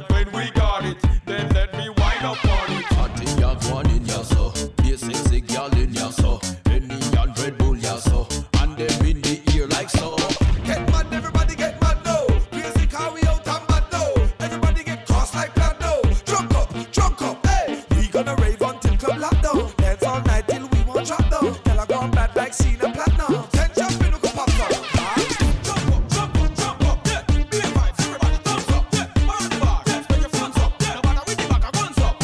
when we got it, then let me wind up on it. Party young one in ya so, be sexy girl in ya so, any young Red Bull ya so, and them in the ear like so. Get mad, everybody get mad now. Crazy car we out and mad now. Everybody get cross like that now. Drunk up, hey. We gonna rave until club lockdown. Dance all night till we won't drop down. Tell I gone bad like Cena Platinum. Ten jump in, look up, pop up. Jump up, yeah. Be a vibes, everybody thumbs up, yeah. On the bar, yeah. Spread your fronts up, yeah. No matter with the back, I guns up.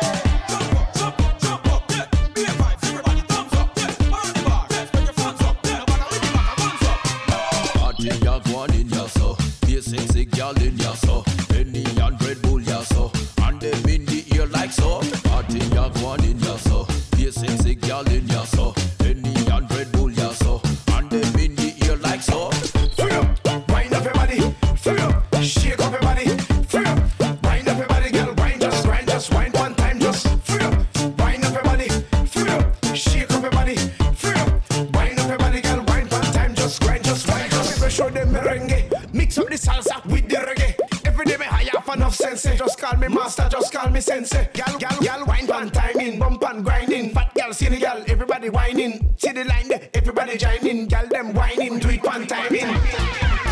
Jump up, yeah. Be a vibes, everybody thumbs up, yeah. On the bar, yeah. Spread your fronts up, yeah. No matter with the back, I guns up. Party young one in ya so, be sexy girl in ya so, any young Red Bull ya so, and them in the ear like so. Party young one in ya so, be sexy girl in ya so, any young Red Bull ya so, and them in the ear like so. Free up, wind up your body. Free up, shake up your body. Free up, wind up your body, girl. Wind just wind one time. Just free up, wind up your body. Free up, shake up your body. Free up, wind up your body, girl. Wind one time. Just wind just. People show them merengue, mix up the salsa with the reggae. Every day me high off enough sense. Just call me master, just call me sensei. Gal, wind one time in, bump and grinding. Fat gal, skinny gal, everybody whining. See the line there, everybody joining. Gal them whining, do it one time in.